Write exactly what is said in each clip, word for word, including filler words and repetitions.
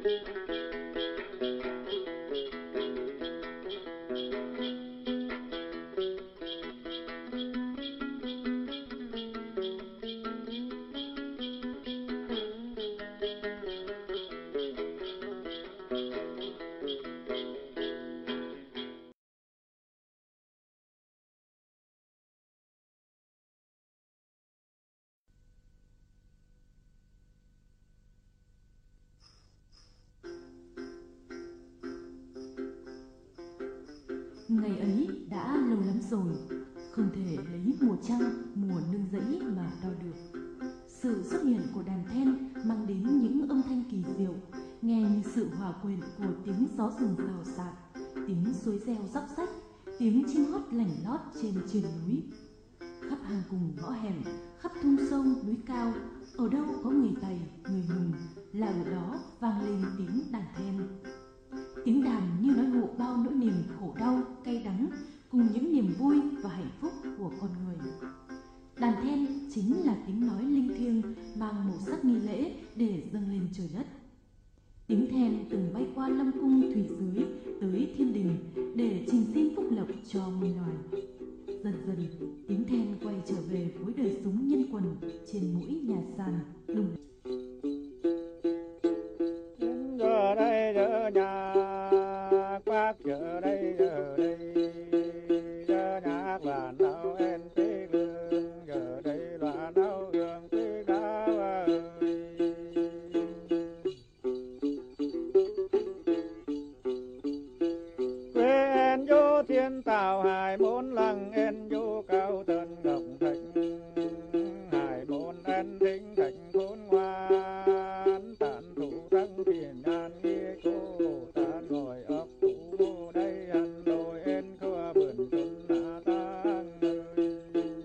Ngày ấy đã lâu lắm rồi, không thể lấy mùa trăng, mùa nương rẫy mà đo được. Sự xuất hiện của đàn then mang đến những âm thanh kỳ diệu, nghe như sự hòa quyện của tiếng gió rừng rào rạt, tiếng suối reo róc rách, tiếng chim hót lảnh lót trên triền núi. Khắp hang cùng ngõ hẻm, khắp thung sông núi cao, ở đâu có người Tày, người Nùng là ở đó vang lên tiếng đàn then. Tiếng đàn như nói hộ bao nỗi niềm khổ đau, cay đắng cùng những niềm vui và hạnh phúc của con người. Đàn then chính là tiếng nói linh thiêng mang màu sắc nghi lễ để dâng lên trời đất. Tiếng then từng bay qua lâm cung thủy dưới tới thiên đình để trình xin phúc lộc cho muôn loài. Dần dần tiếng then quay trở về với đời sống nhân quần trên mỗi nhà sàn đùng. Giờ đây giờ nhà quát, giờ đây giờ đây giờ nhà là nào em tiếc lương, giờ đây là nào hương tiếc đau ơi. Quê em vô thiên tào hải bốn lăng, em vô cao tần ngọc thạch hải bốn em thính thạch khôn ngoan tản thủ thăng thiền an nghĩa cô tản ngồi ấp thủ đây ăn đôi em khua vườn xuân đã tăng ơi.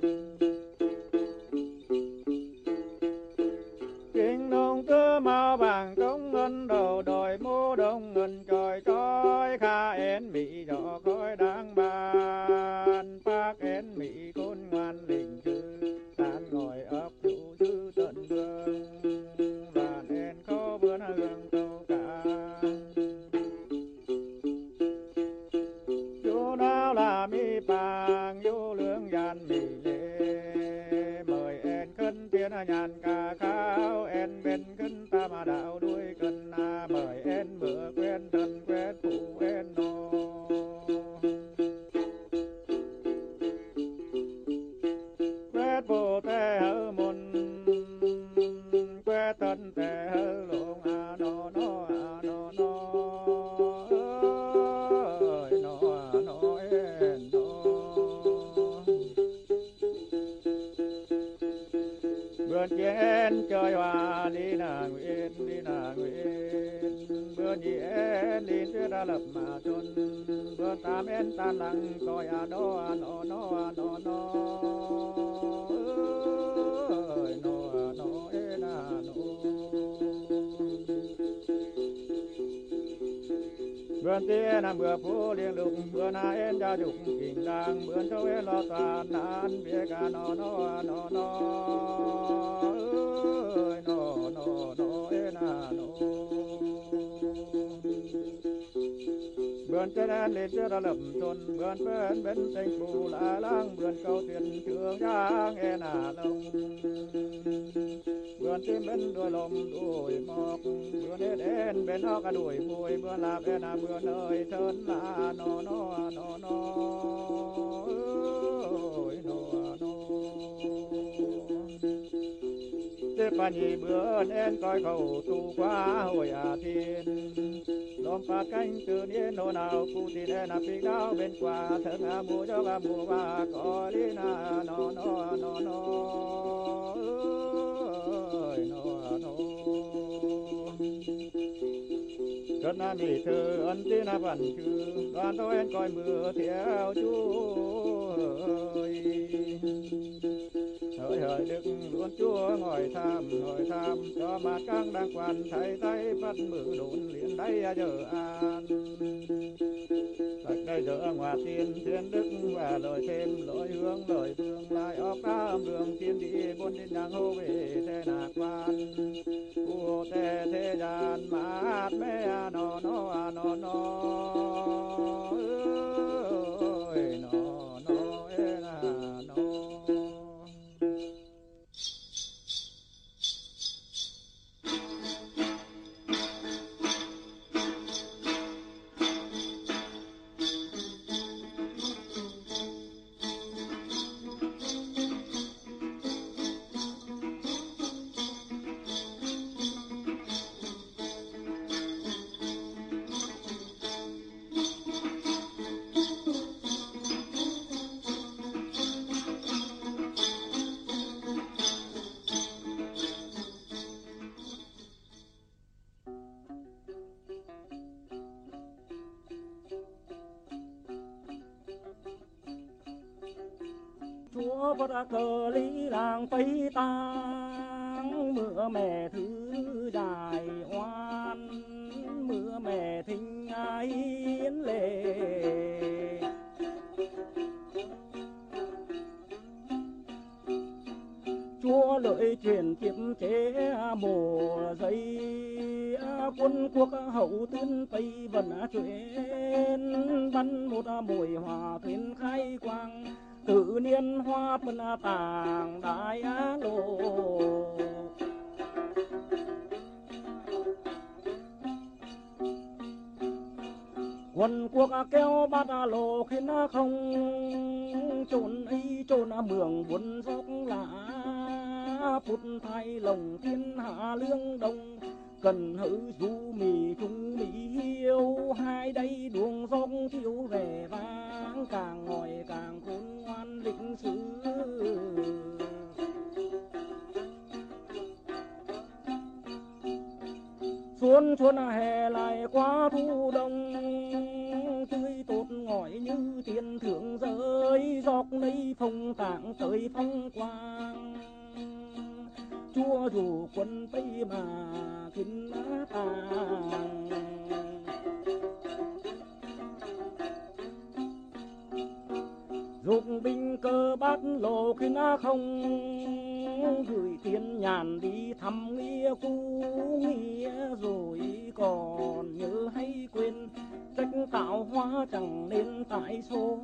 Kinh đông tơ màu vàng công ngân đầu đồi mô đông ngân trời trói kha én mỹ gió khói đáng ban bác én mỹ côn ngoan lình chư tán ngồi ấp chủ chư tận vương vàn én khó vươn hương tâu cả. Chú nào là mi bàng chú lương gian mì lê mời én khấn tiên nhàn ca khao én bên khấn ta mà đạo đuôi cân na mời én bữa quen thân quen phụ én nô. Quét bộ tê hơ môn quét thân tê hơ lộn à nó nó à nó nó ơi nó à nó én nó. Bươn chén chơi hoa đi nà nguyện đi nà nguyện bươn nhị én đi chưa đã lập mà chôn bươn tam én tan lăng coi à nó à nó nó à nó nó ơi nó à nó én à nó. Bươn tiên nằm bữa phố liên lục bươn à én gia dục kinh đàng bươn châu én lo toàn đàn bia cả nó nó à nó nó ơi nó nó nó én à nó. Bươn trên én lên chưa đã lập chôn bươn bên bên thành phủ lá lang bươn câu thuyền trường giang én à lông bươn tim bên đuôi lom đuôi mọc bươn hết én bên nó cả đuôi mùi bươn lạc én à bươn ơi sơn là nó nó nó nó ơi nó nó. Tiếp bà nhị bươn én coi khẩu tu qua hồi à thiên lom phá cánh từ niên nô nào phụ tin én à phi cao bên qua thơ ngà mù cho gà mù và có đi na nó nó nó nó ơi nó nó. Cơn na mì thư ân tí na vần chư đoàn tôi én coi mưa theo chú ơi hỡi hỡi đức luôn chúa ngồi tham ngồi tham cho mặt căng đang quan thấy tay bắt mử đốn liền đây giờ an đây giờ ngoại tiên thiên đức và lời thêm lỗi hướng lời tương lai óc cam đường thiên đi bốn đến nhang hô về thế nạc quan u thế thế gian mát mê a no no a no no ơi no no e na no. Chúa vất cờ lý làng Tây Tang mưa mẹ thứ đài oan mưa mẹ thinh ai hiến lệ Chúa lợi truyền chiếm chế mùa dây quân quốc hậu tuyên Tây vần truyền bắn một mùi hòa thuyền khai quang tự niên hoa phân tàng đại á lộ quân quốc kéo bát lộ khiến không trốn ấy trốn mường buồn dốc lạ phút thay lòng thiên hạ lương đông cần hữu du mì trung mỹ hiếu hai đây đường dốc thiếu vẻ vang càng ngồi càng khôn ngoan lịch sử xuân xuân hè lại qua thu đông tươi tốt ngỏi như tiền thưởng rơi dọc lấy phong tạng tới phong quang Chúa dù quân Tây mà kín tàng dục binh cơ bát lộ khi na không gửi tiền nhàn đi thăm nghĩa cũ nghĩa rồi còn nhớ hay quên trách tạo hóa chẳng nên tại số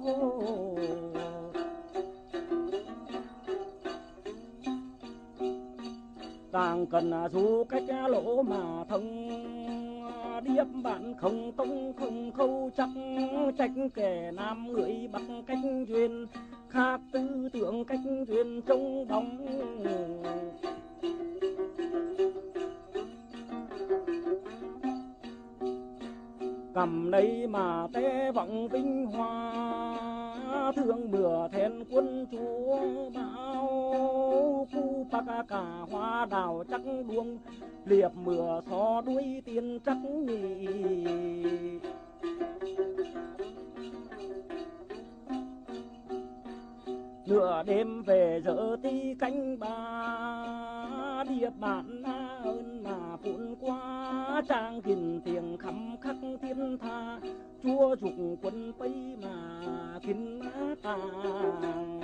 càng cần dù cách lỗ mà thông điệp bạn không tông không khâu chắc trách kẻ nam người bắt cách duyên khác tư tưởng cách duyên trông bóng cầm lấy mà té vọng vinh hoa thương mưa thẹn quân chúa bao khu bạc cả hoa đào chắc đuông liệp mưa xó đuôi tiên chắc nhì nửa đêm về giờ tí cánh ba điệp bản ơn mà phun qua trang kình tiếng khắm khắc thiên tha chúa dục quân Tây mà kín tàng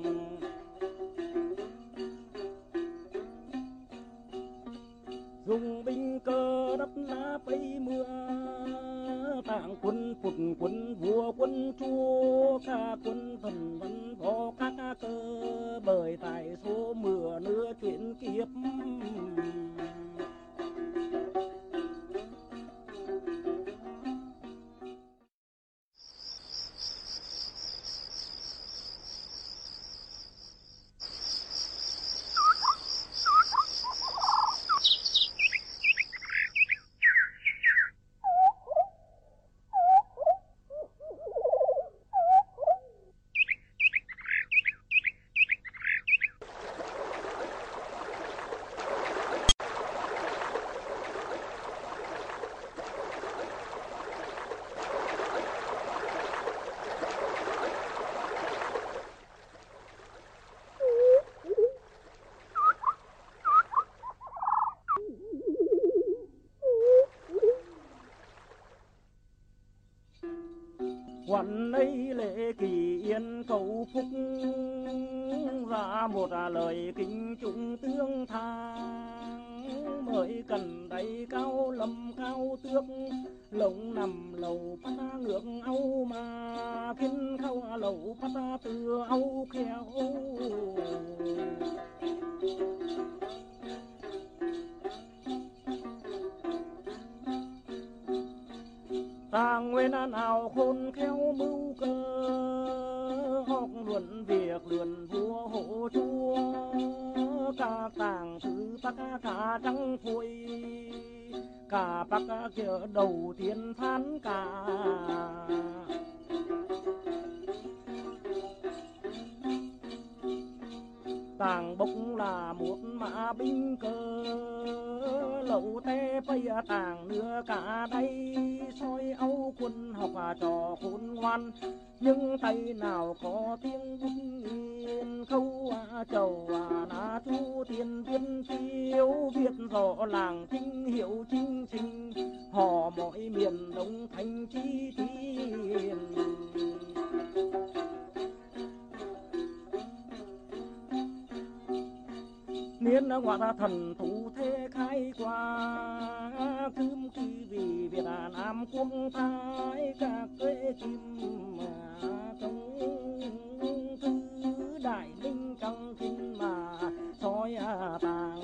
dùng binh cơ đắp lá Tây mưa tạng quân phục quân vua quân chúa ca quân thần văn võ các cơ bởi tại số mưa nữa chuyện kiếp quận ấy lễ kỳ yên cầu phúc ra một lời kính chúng tương thang mới cần đầy cao lâm cao tước lồng nằm lầu phát ngược âu mà kinh khâu lầu phát từ âu khéo tàng nguyên nào khôn khéo mưu cơ học luận việc luận vua hộ chúa cả tàng thứ bắc cả trắng phôi cả bắc kia đầu tiên phán cả tàng bốc là một mã binh cơ lậu té bây tàng nữa cả đây soi âu quân học trò khôn ngoan nhưng tay nào có tiếng bút nghiên khâu chầu là chú tiền viên phiếu viết rõ làng chính hiệu chính trình họ mọi miền đông thành chi tiền niên ngoại thần thủ thế khai qua cướm kỳ vì Việt Nam quốc thái các quê chim trong thứ đại minh trong kinh mà soi tàng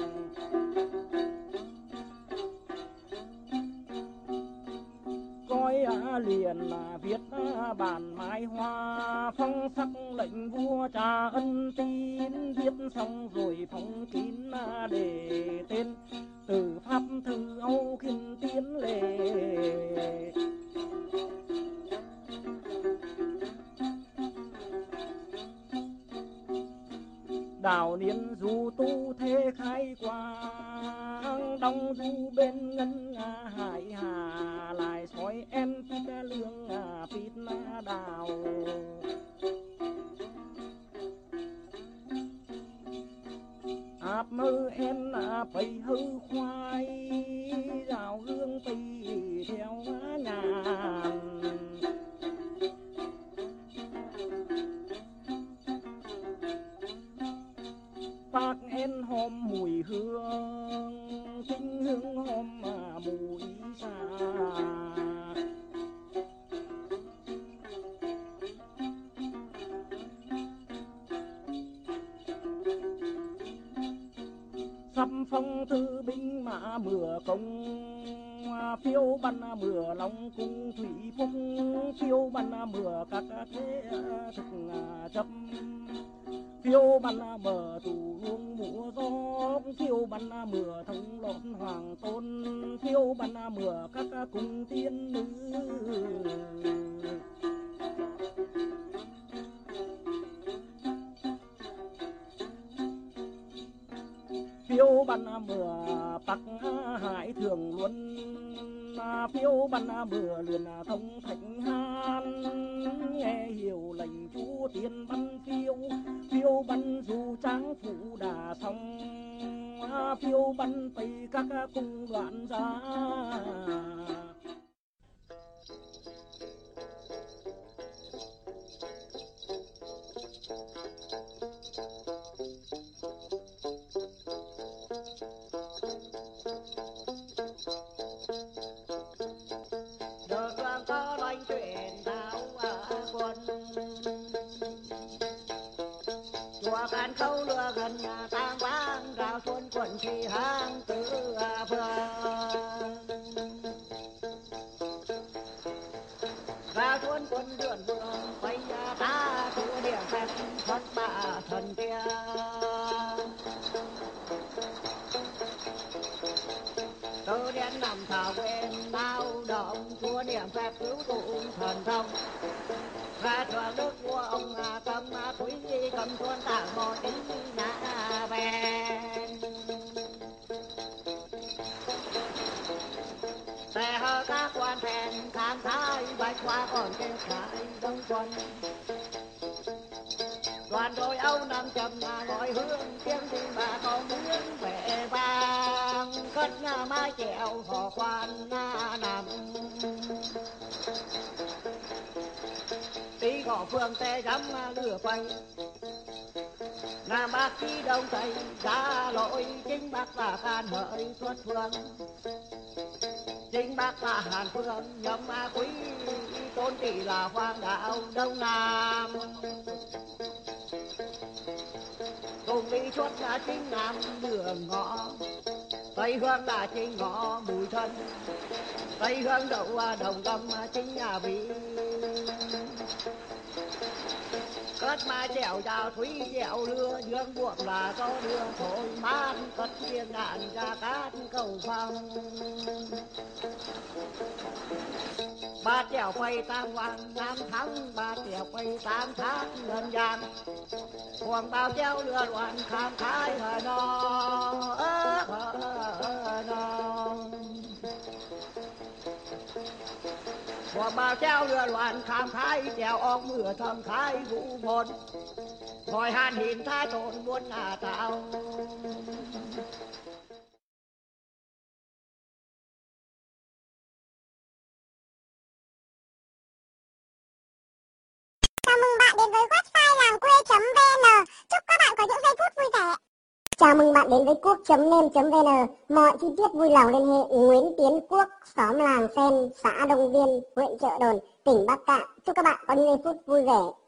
coi liền là viết bản mái hoa phong sắc lệnh vua trà ân tín viết xong rồi phong kín để tên từ pháp thư âu kinh tiến lệ đào niên du tu thế khai quang đông du bên ngân hải hà lại soi em pít lương pít đào áp mơ em phải hư khoai rào hương tì theo ngàn bác en hôm mùi hương kinh hương hôm mà mùi xa sắp phong thư binh mã mưa công phiêu bắn mưa long cung thủy phúc phiêu bắn mưa các thế thực chấp phiêu bắn bờ tù luông mùa gió phiêu bắn mưa thông lộn hoàng tôn phiêu bắn mưa các cung tiên nữ phiêu bắn mưa bắc hải thường luôn phiêu bắn mưa liền thông thạch han nghe hiểu lệnh chúa tiên bắn phiêu phiêu bắn dù tráng phủ đà xong phiêu bắn tây các cung đoạn ra Hãy subscribe cho kênh Ghiền Mì Gõ để không bỏ đoàn đôi âu nam trầm gọi hương tiếng đi bà con muốn về vang cất nhà mái chèo hò khoan nằm có phương tê dám lừa quay. Nam Bắc đi đông tây ra lội chính Bắc là Hàn Hợi xuất phương. Chính Bắc là Hàn Phương nhâm ma quý tôn trị là Hoàng đạo Đông Nam. Cùng đi xuất là chính Nam đường ngõ. Tây Hương là chính ngõ Bùi Thân. Tây Hương đậu Đồng Tâm chính nhà Vị. Cất mai chèo chào thúy chèo lưa dương buộc là gió đưa thổi mát cất thiên ngạn ra cát cầu phong. Ba chèo quay tam hoàng nam thắng ba chèo quay tam thác ngân giang. Hoàng bao chèo lừa loạn khám khái hờ no ơ hờ no. Hoàng bao treo lừa loạn khám khái treo ong mưa thầm khái vũ môn. Ngồi hàn hình tha trộn muôn ngà tạo. Chào mừng bạn đến với website làng quê.vn. Chúc các bạn có những giây phút vui vẻ. Chào mừng bạn đến với cuốc.nem.vn. Mọi chi tiết vui lòng liên hệ Nguyễn Tiến Quốc, xóm Làng Sen, xã Đông Viên, huyện Chợ Đồn, tỉnh Bắc Kạn. Chúc các bạn có những giây phút vui vẻ.